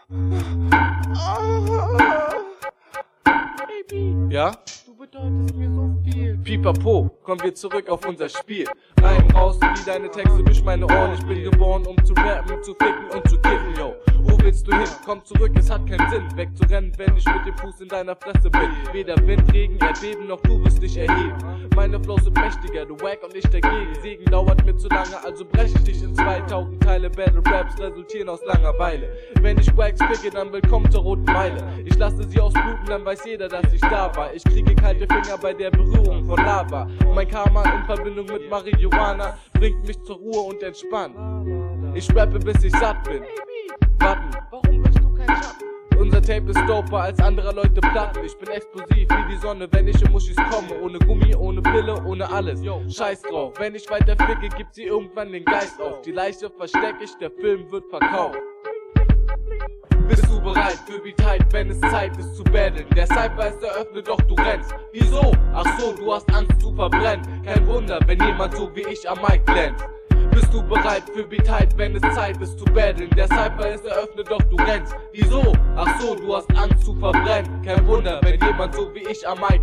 Baby, Ja? du bedeutest mir so viel. Pipapo, kommen wir zurück auf unser Spiel. Rein, raus, wie deine Texte durch meine Ohren. Ich bin geboren, um zu rappen, zu ficken und zu kiffen, yo. Wo willst du hin? Komm zurück, es hat keinen Sinn, wegzurennen, wenn ich mit dem Fuß in deiner Fresse bin. Weder Wind, Regen, Erdbeben, noch du wirst dich erheben. Meine Flows sind mächtiger, du wack und ich dagegen. Segen dauert mir zu lange, also brech ich dich in 2000 Teile. Battle Raps resultieren aus Langeweile. Wenn ich Wags picke, dann willkommen zur roten Meile. Ich lasse sie ausbluten, dann weiß jeder, dass ich da war. Ich kriege kalte Finger bei der Berührung von Lava. Und mein Karma in Verbindung mit Marihuana bringt mich zur Ruhe und entspannt. Ich rappe, bis ich satt bin. Warten, Warum bist du kein Schatten? unser Tape ist doper als andere Leute Platten. Ich bin explosiv wie die Sonne, wenn ich in Muschis komme. Ohne Gummi, ohne Pille, ohne alles. Scheiß drauf, wenn ich weiter ficke, gibt sie irgendwann den Geist auf. Die Leiche versteck ich, der Film wird verkauft. Bist du bereit für Beatheit, wenn es Zeit ist zu battlen? Der Cypher ist eröffnet, doch du rennst. Wieso? Ach so, du hast Angst zu verbrennen. Kein Wunder, wenn jemand so wie ich am Mic glänzt. Bist du bereit für Beatheit, wenn es Zeit ist zu battlen? Der Cypher ist eröffnet, doch du rennst. Wieso? Ach so, du hast Angst zu verbrennen. Kein Wunder, wenn jemand so wie ich am Mic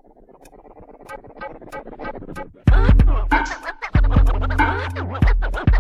glänzt.